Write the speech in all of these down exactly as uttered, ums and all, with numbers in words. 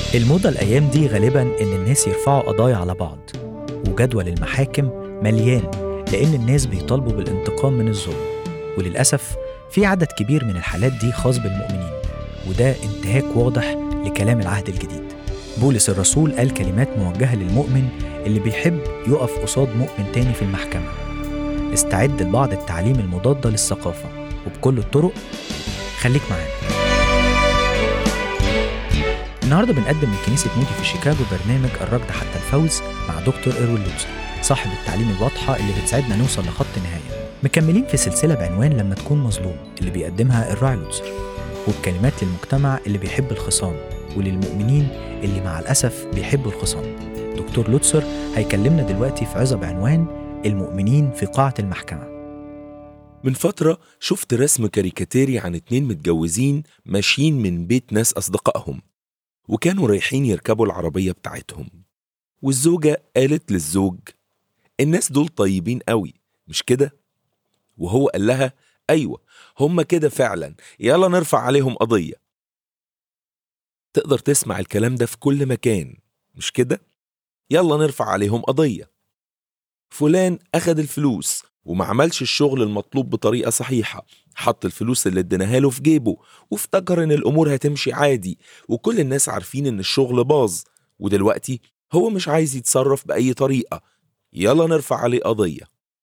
الموضة الأيام دي غالباً إن الناس يرفعوا قضايا على بعض، وجدول المحاكم مليان لأن الناس بيطالبوا بالانتقام من الظلم. وللأسف في عدد كبير من الحالات دي خاص بالمؤمنين، وده انتهاك واضح لكلام العهد الجديد. بولس الرسول قال كلمات موجهة للمؤمن اللي بيحب يقف قصاد مؤمن تاني في المحكمة: استعد لبعض التعليم المضادة للثقافة وبكل الطرق. خليك معانا. النهارده بنقدم من كنيسة مودي في شيكاغو برنامج الركض حتى الفوز مع دكتور إيروين لوتسر، صاحب التعليم الواضحة اللي بتساعدنا نوصل لخط النهاية. مكملين في سلسلة بعنوان لما تكون مظلوم اللي بيقدمها الراعي لوتسر، وبكلمات للمجتمع اللي بيحب الخصام وللمؤمنين اللي مع الأسف بيحبوا الخصام. دكتور لوتسر هيكلمنا دلوقتي في عظة بعنوان المؤمنين في قاعة المحكمة. من فترة شفت رسم كاريكاتيري عن اتنين متجوزين ماشيين من بيت ناس أصدقائهم، وكانوا رايحين يركبوا العربية بتاعتهم، والزوجة قالت للزوج: الناس دول طيبين قوي مش كده؟ وهو قال لها: أيوة هم كده فعلا، يلا نرفع عليهم قضية. تقدر تسمع الكلام ده في كل مكان مش كده؟ يلا نرفع عليهم قضية. فلان أخد الفلوس وما عملش الشغل المطلوب بطريقة صحيحة، حط الفلوس اللي اديناها له في جيبه وافتكر ان الامور هتمشي عادي، وكل الناس عارفين ان الشغل باظ، ودلوقتي هو مش عايز يتصرف بأي طريقة. يلا نرفع عليه قضية.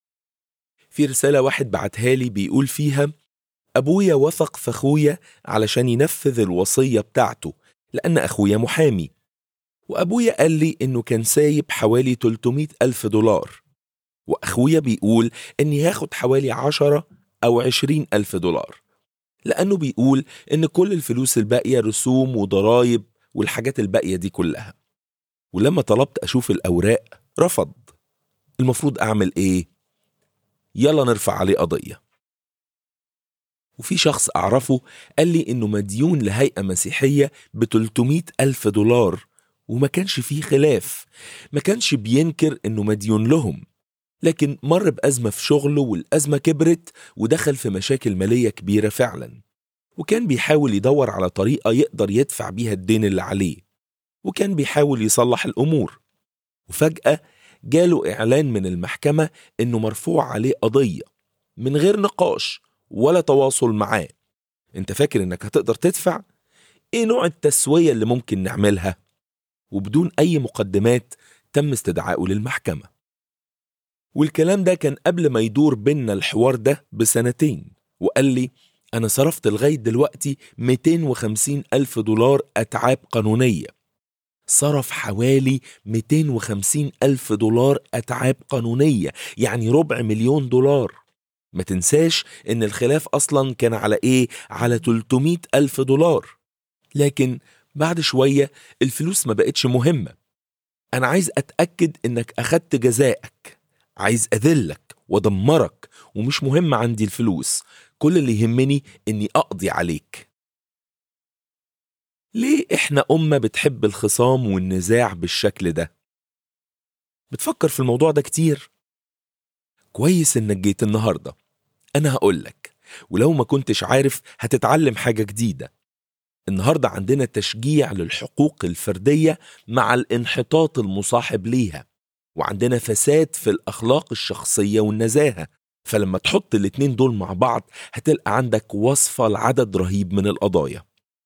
في رسالة واحد بعتها لي بيقول فيها: أبويا وثق في أخويا علشان ينفذ الوصية بتاعته لأن أخويا محامي، وأبويا قال لي إنه كان سايب حوالي ثلاثمائة ألف دولار، وأخويا بيقول إني هاخد حوالي عشرة أو عشرين ألف دولار، لأنه بيقول إن كل الفلوس الباقية رسوم وضرايب والحاجات الباقية دي كلها. ولما طلبت أشوف الأوراق رفض. المفروض أعمل إيه؟ يلا نرفع عليه قضية. وفي شخص أعرفه قال لي إنه مديون لهيئة مسيحية بثلاثمائة ألف دولار، وما كانش فيه خلاف، ما كانش بينكر إنه مديون لهم، لكن مر بأزمة في شغله والأزمة كبرت ودخل في مشاكل مالية كبيرة فعلا، وكان بيحاول يدور على طريقة يقدر يدفع بيها الدين اللي عليه، وكان بيحاول يصلح الأمور. وفجأة جاله إعلان من المحكمة إنه مرفوع عليه قضية من غير نقاش ولا تواصل معاه. انت فاكر إنك هتقدر تدفع؟ إيه نوع التسوية اللي ممكن نعملها؟ وبدون أي مقدمات تم استدعائه للمحكمة. والكلام ده كان قبل ما يدور بيننا الحوار ده بسنتين، وقال لي: أنا صرفت لغاية دلوقتي مئتين وخمسين ألف دولار أتعاب قانونية. صرف حوالي مئتين وخمسين ألف دولار أتعاب قانونية، يعني ربع مليون دولار. ما تنساش إن الخلاف أصلا كان على إيه؟ على ثلاثمائة ألف دولار. لكن بعد شوية الفلوس ما بقتش مهمة. أنا عايز أتأكد إنك أخدت جزائك، عايز أذلك ودمرك، ومش مهم عندي الفلوس، كل اللي يهمني إني أقضي عليك. ليه إحنا أمة بتحب الخصام والنزاع بالشكل ده؟ بتفكر في الموضوع ده كتير؟ كويس إنك جيت النهاردة. أنا هقولك، ولو ما كنتش عارف هتتعلم حاجة جديدة. النهاردة عندنا تشجيع للحقوق الفردية مع الانحطاط المصاحب ليها، وعندنا فساد في الأخلاق الشخصية والنزاهة. فلما تحط الاتنين دول مع بعض هتلقى عندك وصفة لعدد رهيب من القضايا.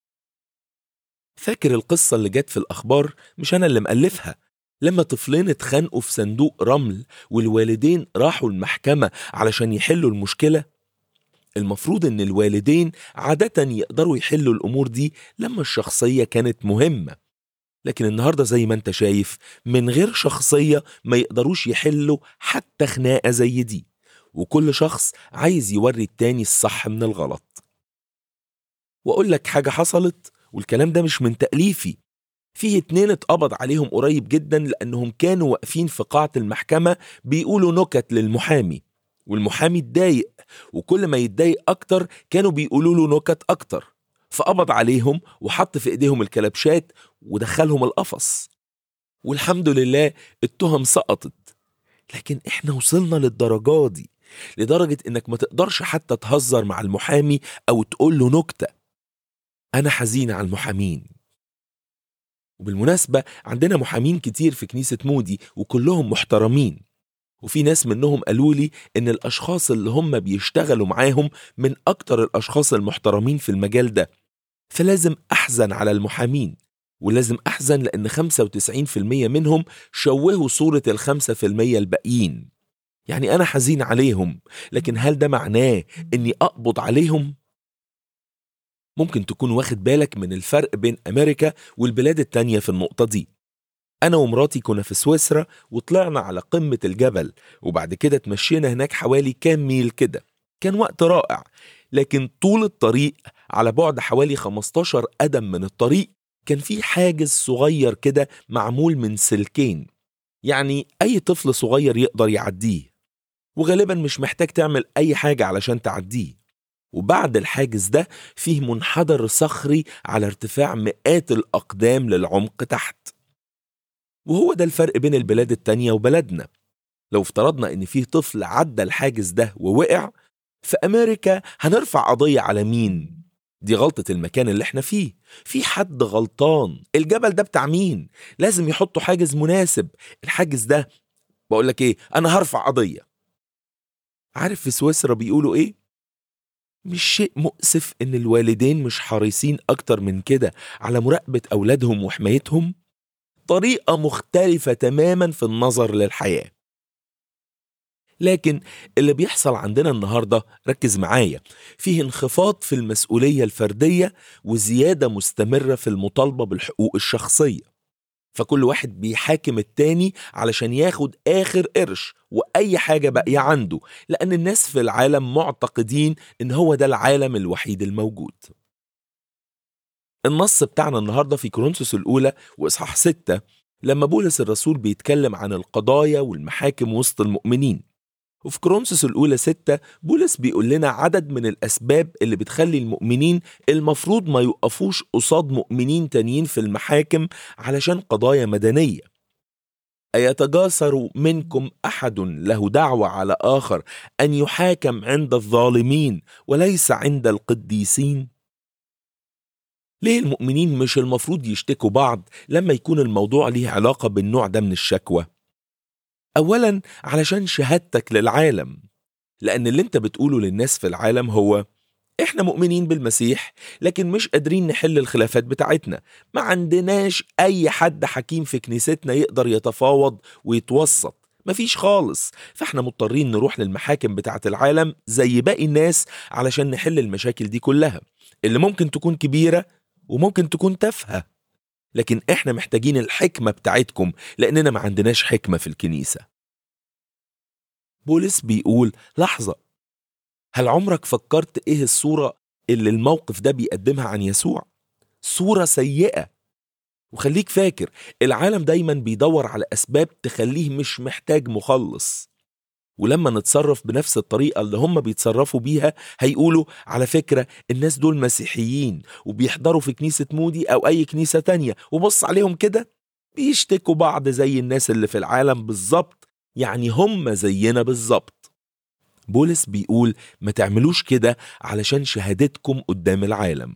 فاكر القصة اللي جت في الأخبار؟ مش أنا اللي مألفها. لما طفلين اتخانقوا في صندوق رمل والوالدين راحوا المحكمة علشان يحلوا المشكلة. المفروض ان الوالدين عادة يقدروا يحلوا الأمور دي لما الشخصية كانت مهمة، لكن النهاردة زي ما انت شايف من غير شخصية ما يقدروش يحلوا حتى خناقة زي دي، وكل شخص عايز يوري التاني الصح من الغلط. وأقول لك حاجة حصلت، والكلام ده مش من تأليفي. فيه اتنين اتقبض عليهم قريب جدا لأنهم كانوا واقفين في قاعة المحكمة بيقولوا نكت للمحامي، والمحامي اتضايق، وكل ما يتضايق أكتر كانوا بيقولوا له نكت أكتر، فقبض عليهم وحط في إيديهم الكلبشات ودخلهم القفص. والحمد لله التهم سقطت. لكن إحنا وصلنا للدرجة دي، لدرجة إنك ما تقدرش حتى تهزر مع المحامي أو تقول له نكتة. أنا حزين على المحامين. وبالمناسبة عندنا محامين كتير في كنيسة مودي وكلهم محترمين، وفي ناس منهم قالوا لي إن الأشخاص اللي هم بيشتغلوا معاهم من أكتر الأشخاص المحترمين في المجال ده. فلازم أحزن على المحامين، ولازم أحزن لأن خمسة وتسعين في المية منهم شوهوا صورة الخمسة في المية الباقيين. يعني أنا حزين عليهم، لكن هل ده معناه إني أقبض عليهم؟ ممكن تكون واخد بالك من الفرق بين أمريكا والبلاد التانية في النقطة دي. أنا ومراتي كنا في سويسرا وطلعنا على قمة الجبل، وبعد كده تمشينا هناك حوالي كام ميل كده. كان وقت رائع، لكن طول الطريق على بعد حوالي خمستاشر قدم من الطريق كان في حاجز صغير كده معمول من سلكين، يعني أي طفل صغير يقدر يعديه، وغالبا مش محتاج تعمل أي حاجة علشان تعديه. وبعد الحاجز ده فيه منحدر صخري على ارتفاع مئات الأقدام للعمق تحت. وهو ده الفرق بين البلاد التانية وبلدنا. لو افترضنا ان فيه طفل عدى الحاجز ده ووقع، في أمريكا هنرفع قضية على مين؟ دي غلطة المكان اللي احنا فيه. في حد غلطان. الجبل ده بتاع مين؟ لازم يحطوا حاجز مناسب. الحاجز ده بقولك ايه، انا هرفع قضية. عارف في سويسرا بيقولوا ايه؟ مش شيء مؤسف ان الوالدين مش حريصين اكتر من كده على مراقبة اولادهم وحمايتهم؟ طريقة مختلفة تماما في النظر للحياة. لكن اللي بيحصل عندنا النهاردة، ركز معايا، فيه انخفاض في المسؤولية الفردية وزيادة مستمرة في المطالبة بالحقوق الشخصية. فكل واحد بيحاكم التاني علشان ياخد آخر قرش وأي حاجة باقية عنده، لأن الناس في العالم معتقدين إن هو ده العالم الوحيد الموجود. النص بتاعنا النهاردة في كورنثوس الأولى وإصحاح ستة، لما بولس الرسول بيتكلم عن القضايا والمحاكم وسط المؤمنين. وفي كورنثوس الأولى ستة بولس بيقول لنا عدد من الأسباب اللي بتخلي المؤمنين المفروض ما يقفوش قصاد مؤمنين تانيين في المحاكم علشان قضايا مدنية. أيتجاسر منكم أحد له دعوة على آخر أن يحاكم عند الظالمين وليس عند القديسين؟ ليه المؤمنين مش المفروض يشتكوا بعض لما يكون الموضوع ليه علاقة بالنوع ده من الشكوى؟ أولاً علشان شهادتك للعالم، لأن اللي انت بتقوله للناس في العالم هو احنا مؤمنين بالمسيح لكن مش قادرين نحل الخلافات بتاعتنا، ما عندناش أي حد حكيم في كنيستنا يقدر يتفاوض ويتوسط، مفيش خالص، فاحنا مضطرين نروح للمحاكم بتاعت العالم زي باقي الناس علشان نحل المشاكل دي كلها اللي ممكن تكون كبيرة وممكن تكون تافهة. لكن احنا محتاجين الحكمة بتاعتكم لأننا ما عندناش حكمة في الكنيسة. بولس بيقول لحظة، هل عمرك فكرت ايه الصورة اللي الموقف ده بيقدمها عن يسوع؟ صورة سيئة. وخليك فاكر العالم دايما بيدور على أسباب تخليه مش محتاج مخلص، ولما نتصرف بنفس الطريقة اللي هم بيتصرفوا بيها هيقولوا على فكرة الناس دول مسيحيين وبيحضروا في كنيسة مودي أو أي كنيسة تانية، وبص عليهم كده بيشتكوا بعض زي الناس اللي في العالم بالظبط، يعني هم زينا بالظبط. بولس بيقول ما تعملوش كده علشان شهادتكم قدام العالم.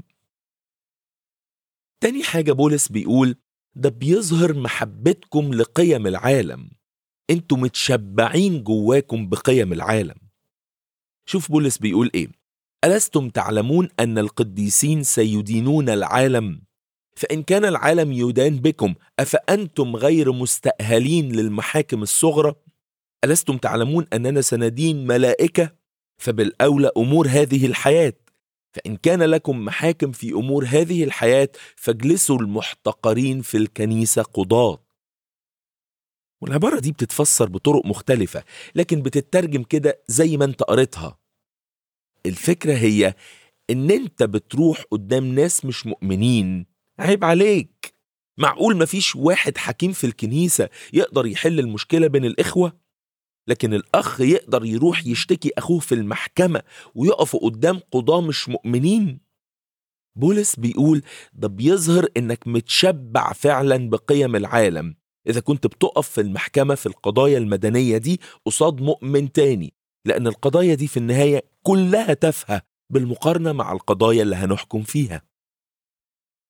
تاني حاجة بولس بيقول ده بيظهر محبتكم لقيم العالم، انتوا متشبعين جواكم بقيم العالم. شوف بولس بيقول ايه، ألستم تعلمون أن القديسين سيدينون العالم؟ فإن كان العالم يدان بكم أفأنتم غير مستأهلين للمحاكم الصغرى؟ ألستم تعلمون أننا سندين ملائكة؟ فبالأولى أمور هذه الحياة. فإن كان لكم محاكم في أمور هذه الحياة فاجلسوا المحتقرين في الكنيسة قضاة. والعبارة دي بتتفسر بطرق مختلفة لكن بتترجم كده زي ما انت قريتها. الفكرة هي ان انت بتروح قدام ناس مش مؤمنين، عيب عليك. معقول مفيش واحد حكيم في الكنيسة يقدر يحل المشكلة بين الإخوة؟ لكن الأخ يقدر يروح يشتكي أخوه في المحكمة ويقف قدام قضاة مش مؤمنين؟ بولس بيقول ده بيظهر انك متشبع فعلا بقيم العالم إذا كنت بتقف في المحكمة في القضايا المدنية دي قصاد مؤمن تاني، لأن القضايا دي في النهاية كلها تافهة بالمقارنة مع القضايا اللي هنحكم فيها.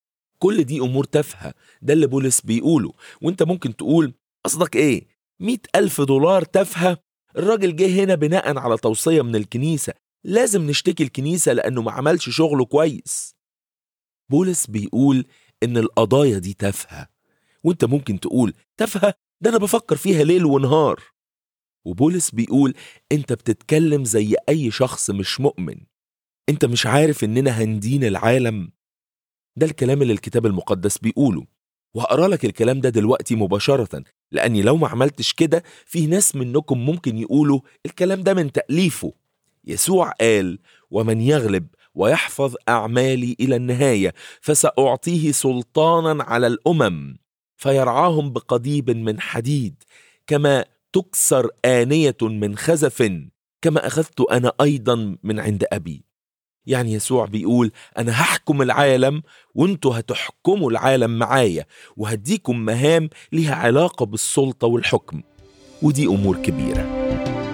كل دي أمور تافهة. ده اللي بولس بيقوله. وانت ممكن تقول قصدك ايه؟ مئة ألف دولار تافهة؟ الراجل جه هنا بناء على توصية من الكنيسة، لازم نشتكي الكنيسة لأنه ما عملش شغله كويس. بولس بيقول إن القضايا دي تافهة، وانت ممكن تقول تافهة؟ ده أنا بفكر فيها ليل ونهار. وبولس بيقول انت بتتكلم زي أي شخص مش مؤمن. انت مش عارف إننا هندين العالم؟ ده الكلام اللي الكتاب المقدس بيقوله، وهقرأ لك الكلام ده دلوقتي مباشرة، لأني لو ما عملتش كده في ناس منكم ممكن يقولوا الكلام ده من تأليفه. يسوع قال: ومن يغلب ويحفظ أعمالي إلى النهاية فسأعطيه سلطانا على الأمم فيرعاهم بقضيب من حديد، كما تكسر آنية من خزف، كما أخذت أنا أيضا من عند أبي. يعني يسوع بيقول أنا هحكم العالم وانتوا هتحكموا العالم معايا، وهديكم مهام لها علاقة بالسلطة والحكم، ودي أمور كبيرة.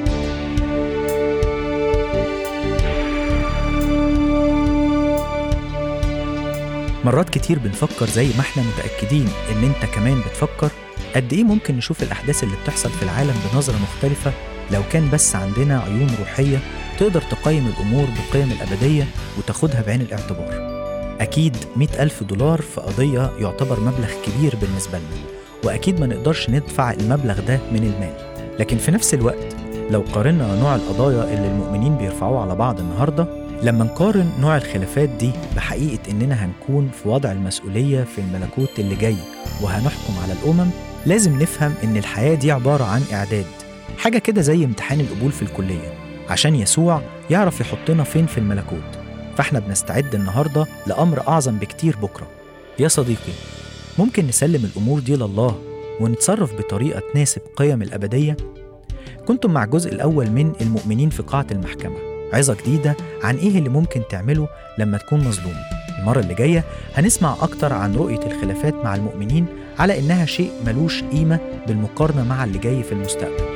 مرات كتير بنفكر زي ما احنا متأكدين ان انت كمان بتفكر قد ايه ممكن نشوف الأحداث اللي بتحصل في العالم بنظرة مختلفة لو كان بس عندنا عيون روحية تقدر تقيم الأمور بالقيم الأبدية وتاخدها بعين الاعتبار. أكيد مئة ألف دولار في قضية يعتبر مبلغ كبير بالنسبة لنا، وأكيد ما نقدرش ندفع المبلغ ده من المال. لكن في نفس الوقت لو قارنا نوع القضايا اللي المؤمنين بيرفعوها على بعض النهاردة، لما نقارن نوع الخلافات دي بحقيقة إننا هنكون في وضع المسؤولية في الملكوت اللي جاي وهنحكم على الأمم، لازم نفهم إن الحياة دي عبارة عن إعداد، حاجة كده زي امتحان القبول في الكلية، عشان يسوع يعرف يحطنا فين في الملكوت. فإحنا بنستعد النهاردة لأمر أعظم بكتير بكرة. يا صديقي، ممكن نسلم الأمور دي لله ونتصرف بطريقة تناسب قيم الأبدية؟ كنتم مع الجزء الأول من المؤمنين في قاعة المحكمة، عظة جديدة عن إيه اللي ممكن تعمله لما تكون مظلوم. المرة اللي جاية هنسمع أكتر عن رؤية الخلافات مع المؤمنين على إنها شيء ملوش قيمة بالمقارنة مع اللي جاي في المستقبل.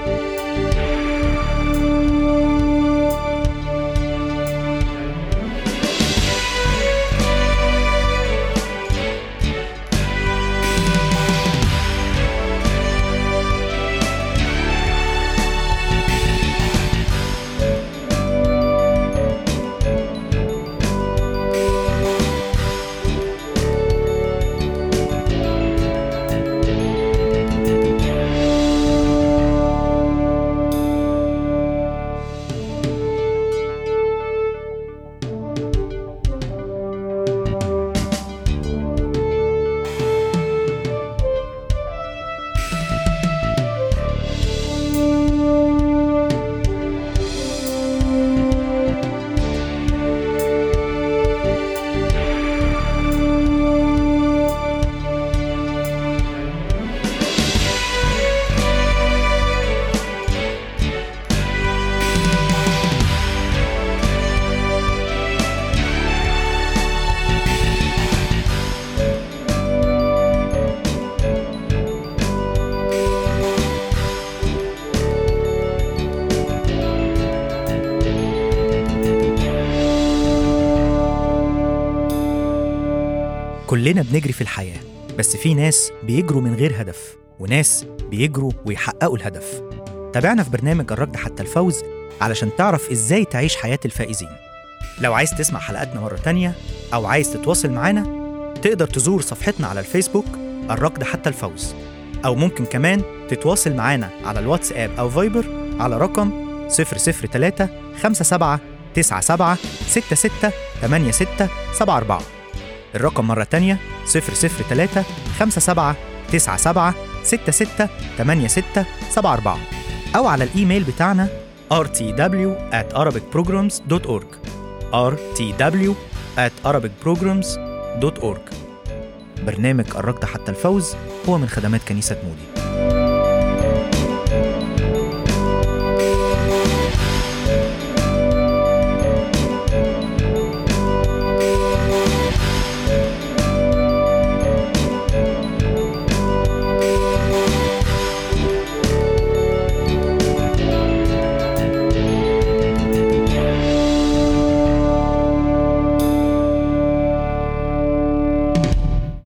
كلنا بنجري في الحياة، بس في ناس بيجروا من غير هدف وناس بيجروا ويحققوا الهدف. تابعنا في برنامج الركض حتى الفوز علشان تعرف إزاي تعيش حياة الفائزين. لو عايز تسمع حلقاتنا مرة تانية أو عايز تتواصل معنا، تقدر تزور صفحتنا على الفيسبوك الركض حتى الفوز، أو ممكن كمان تتواصل معنا على الواتساب أو فايبر على رقم صفر صفر ثلاثة خمسة سبعة تسعة سبعة ستة ستة ثمانية ستة سبعة أربعة. الرقم مرة تانية صفر صفر ثلاثة خمسة سبعة تسعة سبعة ستة ستة ثمانية ستة سبعة أربعة، أو على الإيميل بتاعنا آر تي دبليو آت أرابيك بروجرامز دوت أورج آر تي دبليو آت أرابيك بروجرامز دوت أورج. برنامج الركض حتى الفوز هو من خدمات كنيسة مودي.